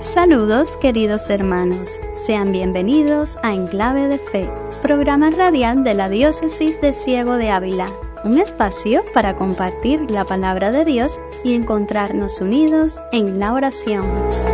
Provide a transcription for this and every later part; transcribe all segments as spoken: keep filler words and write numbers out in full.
Saludos queridos hermanos, sean bienvenidos a Enclave de Fe, programa radial de la Diócesis de Ciego de Ávila, un espacio para compartir la palabra de Dios y encontrarnos unidos en la oración.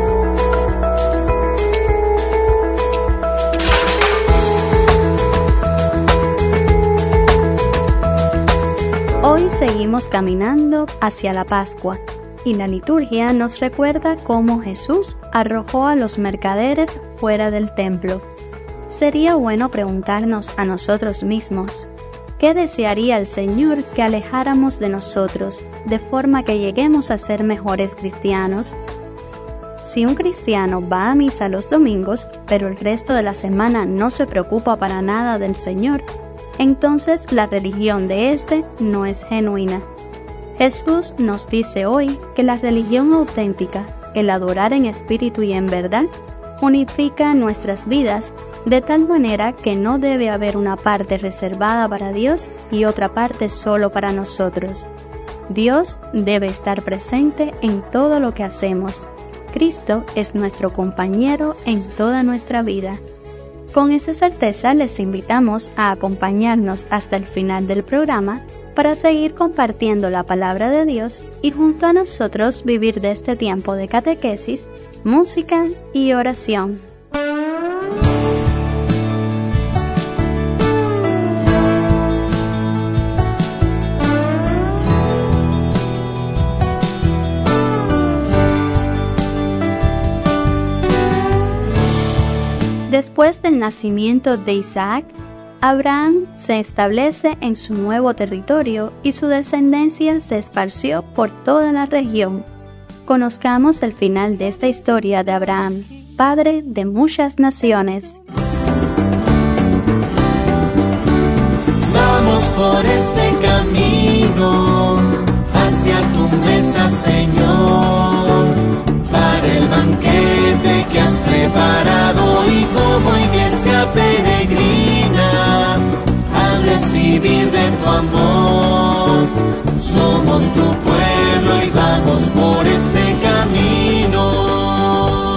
Hoy seguimos caminando hacia la Pascua y la liturgia nos recuerda cómo Jesús arrojó a los mercaderes fuera del templo. Sería bueno preguntarnos a nosotros mismos, ¿qué desearía el Señor que alejáramos de nosotros, de forma que lleguemos a ser mejores cristianos? Si un cristiano va a misa los domingos, pero el resto de la semana no se preocupa para nada del Señor, entonces la religión de éste no es genuina. Jesús nos dice hoy que la religión auténtica, el adorar en espíritu y en verdad, unifica nuestras vidas de tal manera que no debe haber una parte reservada para Dios y otra parte solo para nosotros. Dios debe estar presente en todo lo que hacemos. Cristo es nuestro compañero en toda nuestra vida. Con esa certeza les invitamos a acompañarnos hasta el final del programa para seguir compartiendo la palabra de Dios y junto a nosotros vivir de este tiempo de catequesis, música y oración. Después del nacimiento de Isaac, Abraham se establece en su nuevo territorio y su descendencia se esparció por toda la región. Conozcamos el final de esta historia de Abraham, padre de muchas naciones. Vamos por este camino hacia tu mesa, Señor, para el banquete que has preparado y como iglesia peregrina, al recibir de tu amor, somos tu pueblo y vamos por este camino.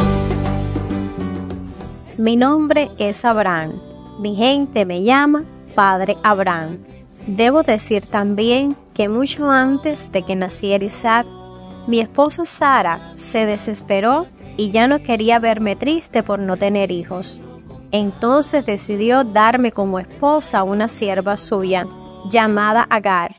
Mi nombre es Abraham, mi gente me llama Padre Abraham. Debo decir también que mucho antes de que naciera Isaac, mi esposa Sara se desesperó y ya no quería verme triste por no tener hijos. Entonces decidió darme como esposa a una sierva suya, llamada Agar.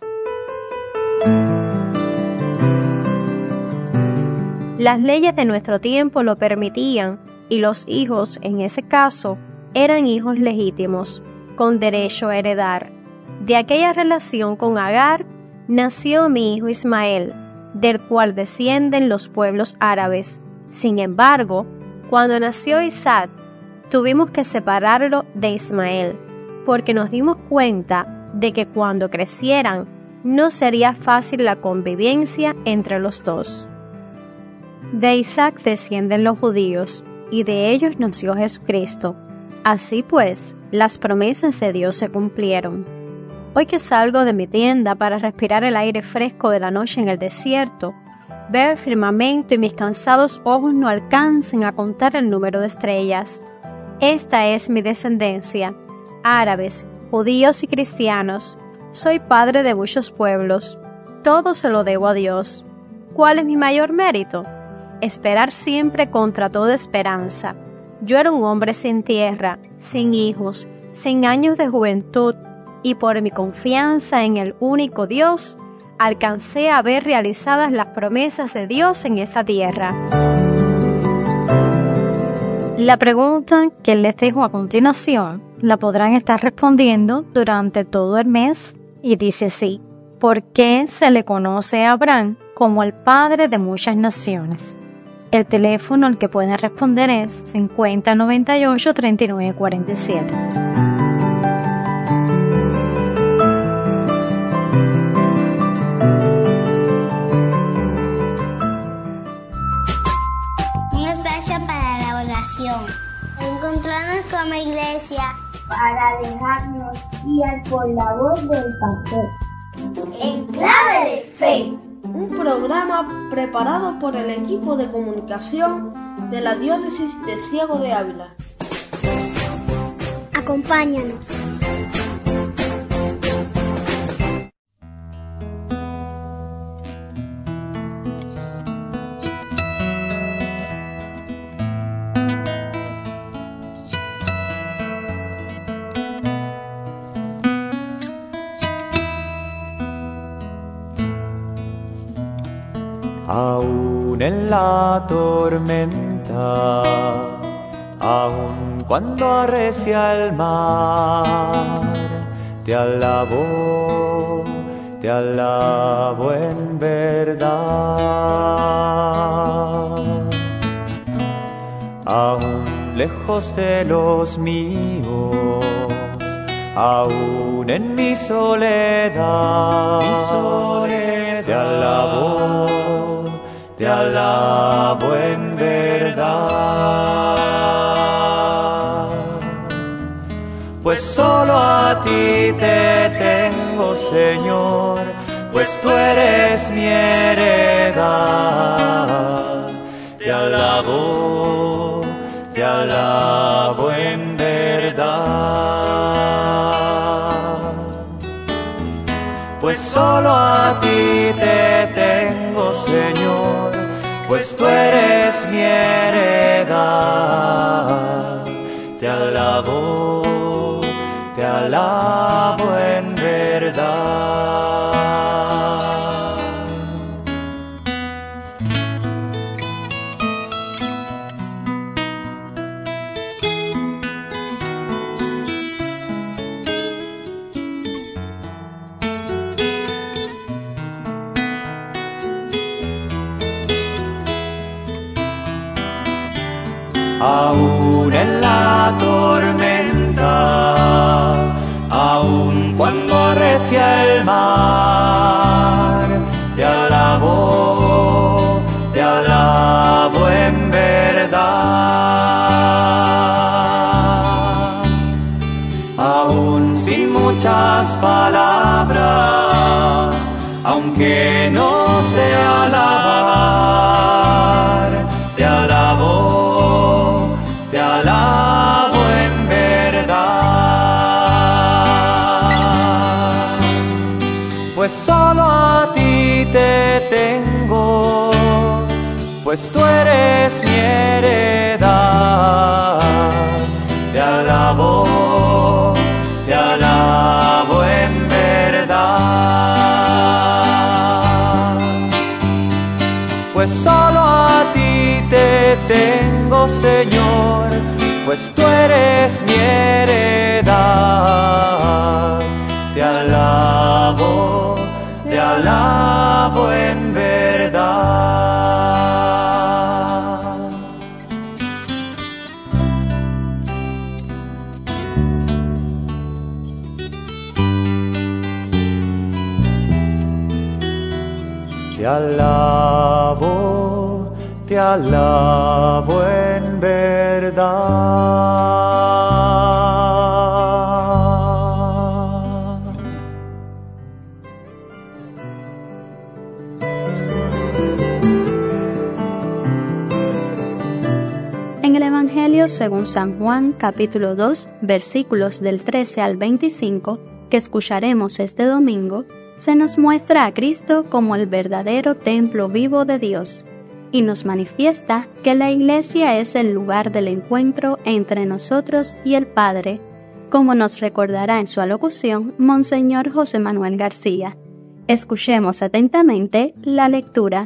Las leyes de nuestro tiempo lo permitían y los hijos, en ese caso, eran hijos legítimos, con derecho a heredar. De aquella relación con Agar nació mi hijo Ismael, del cual descienden los pueblos árabes. Sin embargo, cuando nació Isaac, tuvimos que separarlo de Ismael, porque nos dimos cuenta de que cuando crecieran, no sería fácil la convivencia entre los dos. De Isaac descienden los judíos, y de ellos nació Jesucristo. Así pues, las promesas de Dios se cumplieron. Hoy que salgo de mi tienda para respirar el aire fresco de la noche en el desierto, veo el firmamento y mis cansados ojos no alcanzan a contar el número de estrellas. Esta es mi descendencia, árabes, judíos y cristianos. Soy padre de muchos pueblos. Todo se lo debo a Dios. ¿Cuál es mi mayor mérito? Esperar siempre contra toda esperanza. Yo era un hombre sin tierra, sin hijos, sin años de juventud, y por mi confianza en el único Dios, alcancé a ver realizadas las promesas de Dios en esta tierra. La pregunta que les dejo a continuación la podrán estar respondiendo durante todo el mes y dice así: ¿por qué se le conoce a Abraham como el padre de muchas naciones? El teléfono al que pueden responder es cincuenta noventa y ocho treinta y nueve cuarenta y siete. Encontrarnos como iglesia para dejarnos guiar por la voz del pastor. Enclave de Fe. un programa preparado por el equipo de comunicación de la Diócesis de Ciego de Ávila. Acompáñanos. Aún en la tormenta, aún cuando arrecia el mar, te alabo, te alabo en verdad. Aún lejos de los míos, aún en mi soledad, mi soledad, te alabo, te alabo en verdad. Pues solo a ti te tengo, Señor, pues tú eres mi heredad. Te alabo, te alabo en verdad. Pues solo a ti te tengo, Señor, pues tú eres mi heredad. Te alabo, te alabo en verdad. Aún en la tormenta, aún cuando arrecia el mar, te alabo, te alabo en verdad. Aún sin muchas palabras, aunque no sé alabar, te alabo, te alabo en verdad. Pues solo a ti te tengo, pues tú eres mi heredad. Te alabo, te alabo en verdad. Pues solo a ti te tengo, Señor, pues tú eres mi heredad. Te alabo, te alabo en verdad. Te alabo, te alabo en verdad. En el Evangelio según San Juan, capítulo dos, versículos del trece al veinticinco, que escucharemos este domingo, se nos muestra a Cristo como el verdadero templo vivo de Dios, y nos manifiesta que la Iglesia es el lugar del encuentro entre nosotros y el Padre, como nos recordará en su alocución Monseñor José Manuel García. Escuchemos atentamente la lectura.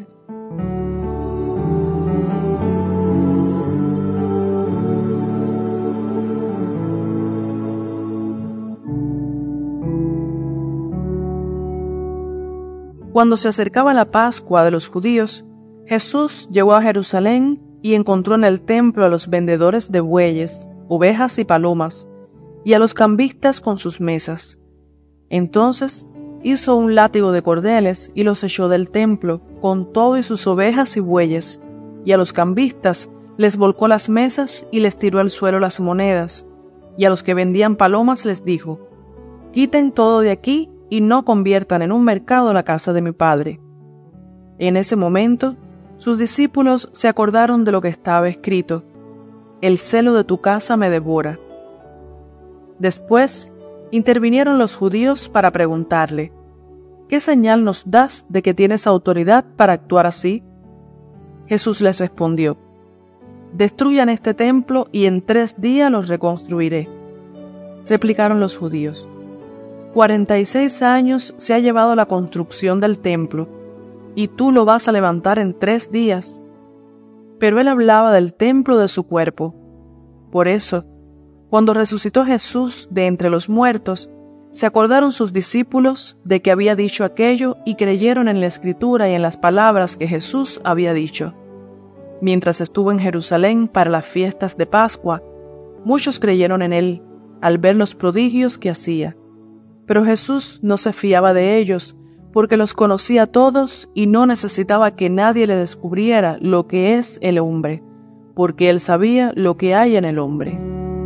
Cuando se acercaba la Pascua de los judíos, Jesús llegó a Jerusalén y encontró en el templo a los vendedores de bueyes, ovejas y palomas, y a los cambistas con sus mesas. Entonces hizo un látigo de cordeles y los echó del templo, con todo y sus ovejas y bueyes, y a los cambistas les volcó las mesas y les tiró al suelo las monedas, y a los que vendían palomas les dijo: «Quiten todo de aquí y no conviertan en un mercado la casa de mi Padre». En ese momento, sus discípulos se acordaron de lo que estaba escrito: «El celo de tu casa me devora». Después, intervinieron los judíos para preguntarle: «¿Qué señal nos das de que tienes autoridad para actuar así?». Jesús les respondió: «Destruyan este templo y en tres días los reconstruiré». Replicaron los judíos: «Cuarenta y seis años se ha llevado la construcción del templo, y tú lo vas a levantar en tres días». Pero él hablaba del templo de su cuerpo. Por eso, cuando resucitó Jesús de entre los muertos, se acordaron sus discípulos de que había dicho aquello y creyeron en la Escritura y en las palabras que Jesús había dicho. Mientras estuvo en Jerusalén para las fiestas de Pascua, muchos creyeron en él al ver los prodigios que hacía. Pero Jesús no se fiaba de ellos, porque los conocía a todos y no necesitaba que nadie le descubriera lo que es el hombre, porque él sabía lo que hay en el hombre.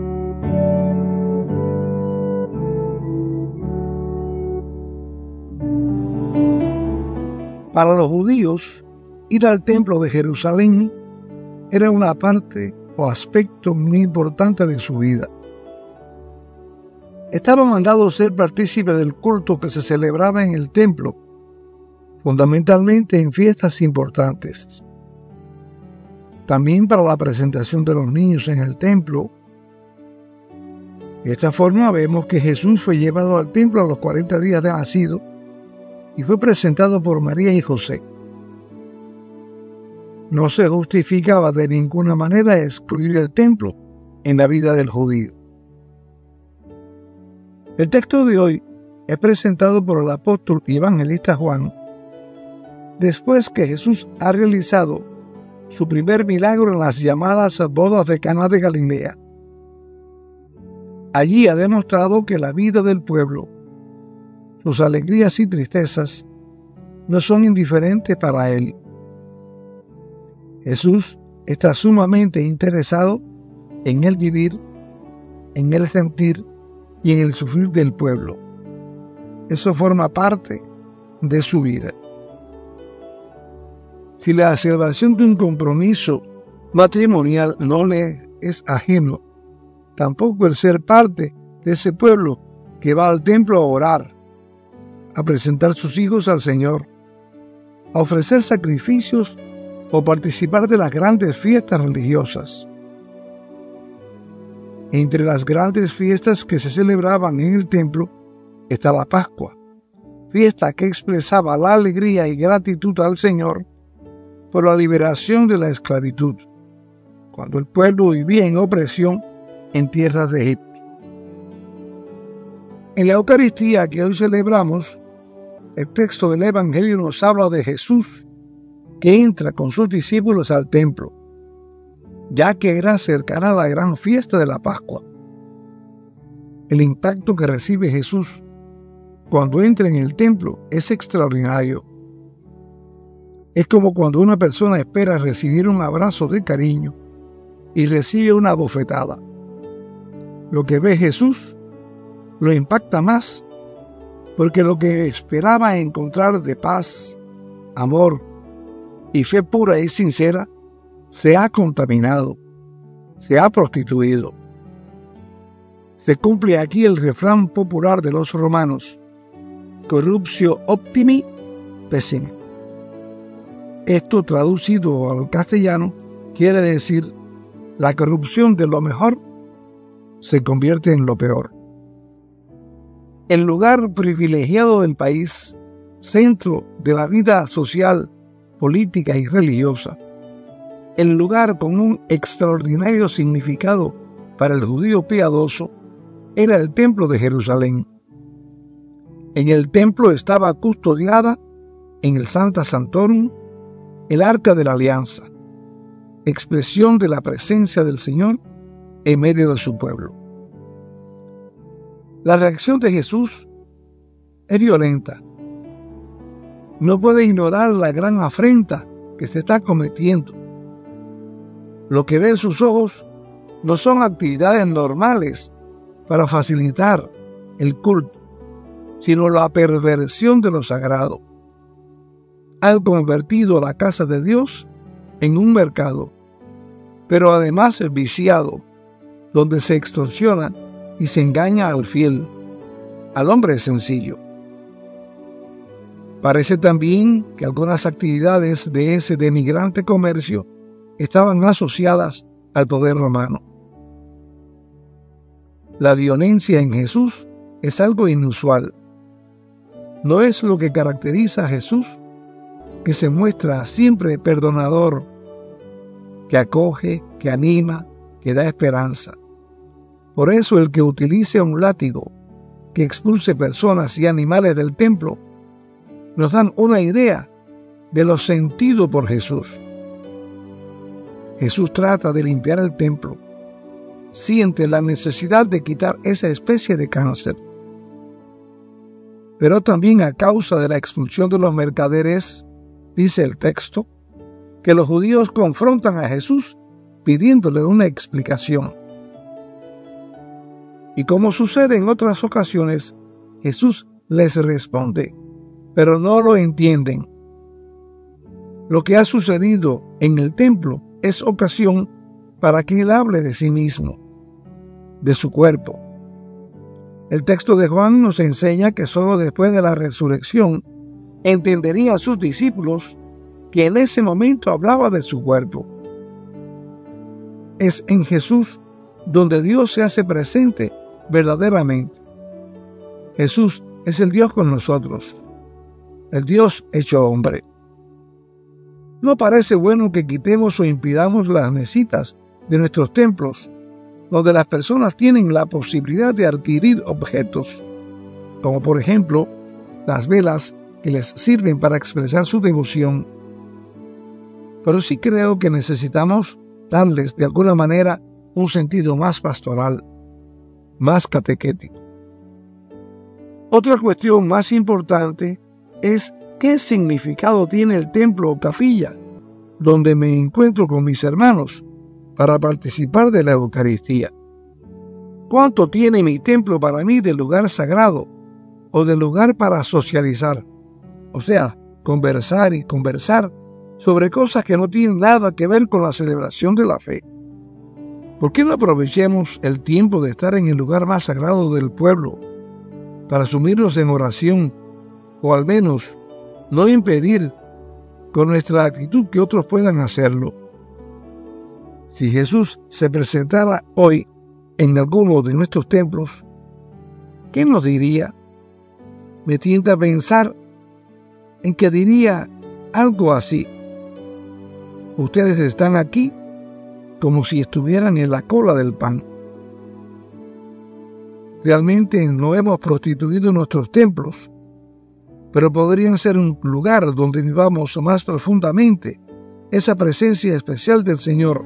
Para los judíos, ir al templo de Jerusalén era una parte o aspecto muy importante de su vida. Estaban mandados a ser partícipes del culto que se celebraba en el templo, fundamentalmente en fiestas importantes. También para la presentación de los niños en el templo. De esta forma vemos que Jesús fue llevado al templo a los cuarenta días de nacido y fue presentado por María y José. No se justificaba de ninguna manera excluir el templo en la vida del judío. El texto de hoy es presentado por el apóstol y evangelista Juan después que Jesús ha realizado su primer milagro en las llamadas bodas de Caná de Galilea. Allí ha demostrado que la vida del pueblo, sus alegrías y tristezas, no son indiferentes para él. Jesús está sumamente interesado en el vivir, en el sentir y en el sufrir del pueblo. Eso forma parte de su vida. Si la celebración de un compromiso matrimonial no le es ajeno, tampoco el ser parte de ese pueblo que va al templo a orar, a presentar sus hijos al Señor, a ofrecer sacrificios o participar de las grandes fiestas religiosas. Entre las grandes fiestas que se celebraban en el templo está la Pascua, fiesta que expresaba la alegría y gratitud al Señor por la liberación de la esclavitud, cuando el pueblo vivía en opresión en tierras de Egipto. En la Eucaristía que hoy celebramos, el texto del Evangelio nos habla de Jesús que entra con sus discípulos al templo, ya que era cercana a la gran fiesta de la Pascua. El impacto que recibe Jesús cuando entra en el templo es extraordinario. Es como cuando una persona espera recibir un abrazo de cariño y recibe una bofetada. Lo que ve Jesús lo impacta más, porque lo que esperaba encontrar de paz, amor y fe pura y sincera se ha contaminado, se ha prostituido. Se cumple aquí el refrán popular de los romanos: corruptio optimi pessimi. Esto, traducido al castellano, quiere decir: la corrupción de lo mejor se convierte en lo peor. El lugar privilegiado del país, centro de la vida social, política y religiosa, el lugar con un extraordinario significado para el judío piadoso, era el templo de Jerusalén. En el templo estaba custodiada, en el Sancta Sanctorum, el Arca de la Alianza, expresión de la presencia del Señor en medio de su pueblo. La reacción de Jesús es violenta. No puede ignorar la gran afrenta que se está cometiendo. Lo que ven sus ojos no son actividades normales para facilitar el culto, sino la perversión de lo sagrado. han convertido la casa de Dios en un mercado, pero además es viciado, donde se extorsiona y se engaña al fiel, al hombre sencillo. Parece también que algunas actividades de ese denigrante comercio estaban asociadas al poder romano. La violencia en Jesús es algo inusual. No es lo que caracteriza a Jesús, que se muestra siempre perdonador, que acoge, que anima, que da esperanza. Por eso el que utilice un látigo, que expulse personas y animales del templo, nos dan una idea de lo sentido por Jesús. Jesús trata de limpiar el templo. Siente la necesidad de quitar esa especie de cáncer. Pero también a causa de la expulsión de los mercaderes, dice el texto, que los judíos confrontan a Jesús pidiéndole una explicación. Y como sucede en otras ocasiones, Jesús les responde, pero no lo entienden. Lo que ha sucedido en el templo es ocasión para que Él hable de sí mismo, de su cuerpo. El texto de Juan nos enseña que solo después de la resurrección entenderían sus discípulos que en ese momento hablaba de su cuerpo. Es en Jesús donde Dios se hace presente verdaderamente. Jesús es el Dios con nosotros, el Dios hecho hombre. No parece bueno que quitemos o impidamos las mesitas de nuestros templos, donde las personas tienen la posibilidad de adquirir objetos, como por ejemplo las velas que les sirven para expresar su devoción. Pero sí creo que necesitamos darles de alguna manera un sentido más pastoral, más catequético. Otra cuestión más importante es qué significado tiene el templo o capilla donde me encuentro con mis hermanos para participar de la Eucaristía. ¿Cuánto tiene mi templo para mí de lugar sagrado o de lugar para socializar? O sea, conversar y conversar sobre cosas que no tienen nada que ver con la celebración de la fe. ¿Por qué no aprovechemos el tiempo de estar en el lugar más sagrado del pueblo para sumirnos en oración, o al menos no impedir con nuestra actitud que otros puedan hacerlo? Si Jesús se presentara hoy en alguno de nuestros templos, ¿qué nos diría? Me tienta a pensar en que diría algo así: ustedes están aquí como si estuvieran en la cola del pan. Realmente no hemos prostituido nuestros templos, pero podrían ser un lugar donde vivamos más profundamente esa presencia especial del Señor.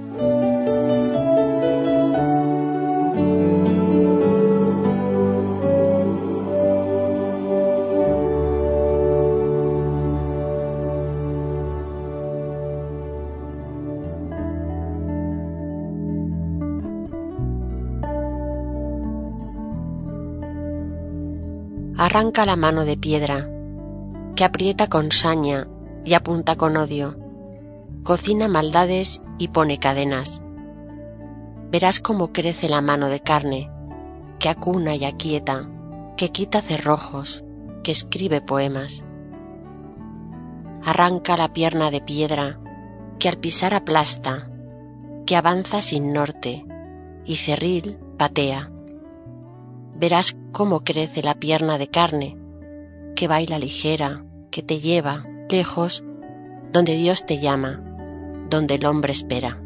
Arranca la mano de piedra, que aprieta con saña y apunta con odio, cocina maldades y pone cadenas. Verás cómo crece la mano de carne, que acuna y aquieta, que quita cerrojos, que escribe poemas. Arranca la pierna de piedra, que al pisar aplasta, que avanza sin norte, y cerril patea. Verás cómo crece la pierna de carne, que baila ligera, que te lleva lejos, donde Dios te llama, donde el hombre espera.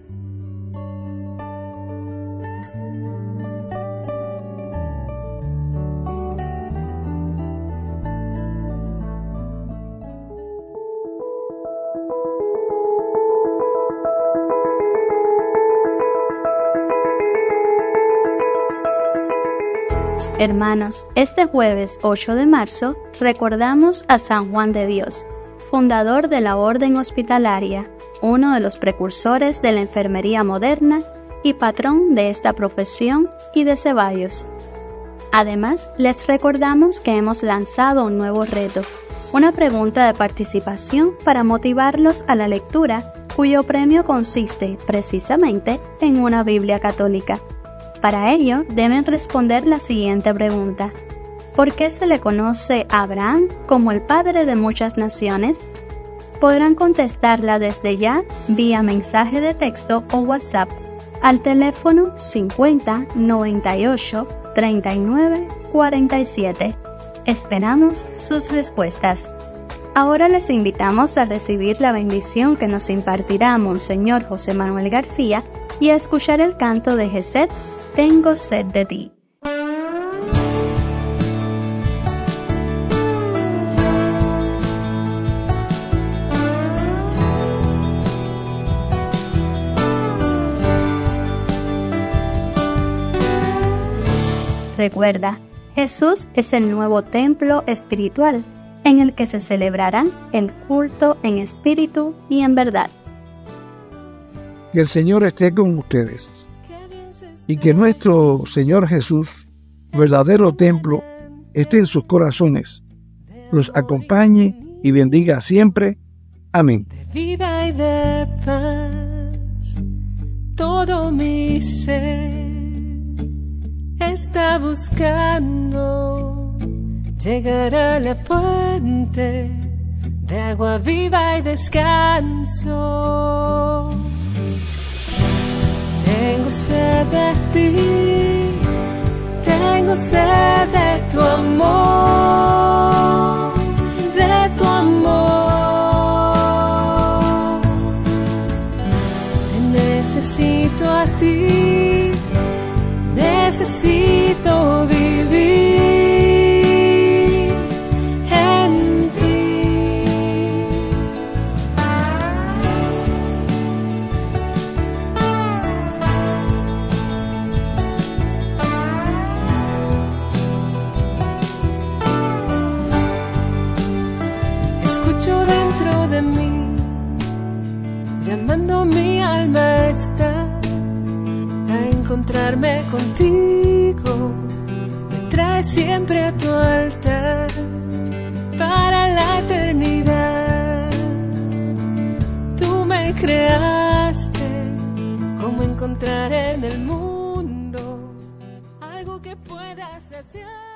Hermanos, este jueves ocho de marzo recordamos a San Juan de Dios, fundador de la Orden Hospitalaria, uno de los precursores de la enfermería moderna y patrón de esta profesión y de Ceballos. Además, les recordamos que hemos lanzado un nuevo reto, una pregunta de participación para motivarlos a la lectura, cuyo premio consiste precisamente en una Biblia católica. Para ello, deben responder la siguiente pregunta: ¿por qué se le conoce a Abraham como el padre de muchas naciones? Podrán contestarla desde ya vía mensaje de texto o WhatsApp al teléfono cincuenta noventa y ocho treinta y nueve cuarenta y siete. Esperamos sus respuestas. Ahora les invitamos a recibir la bendición que nos impartirá Monseñor José Manuel García y a escuchar el canto de Gesed, Tengo sed de ti. Recuerda, Jesús es el nuevo templo espiritual en el que se celebrará el culto en espíritu y en verdad. Que el Señor esté con ustedes y que nuestro Señor Jesús, verdadero templo, esté en sus corazones, los acompañe y bendiga siempre. Amén. De vida y de paz, todo mi ser está buscando llegar a la fuente de agua viva y descanso. Tengo sed de ti, tengo sed de tu amor, de tu amor. Te necesito a ti, necesito vivir en ti. Escucho dentro de mí, llamando mi alma está a encontrarme contigo, me trae siempre a tu altar para la eternidad. Tú me creaste, ¿cómo encontrar en el mundo algo que pueda saciar?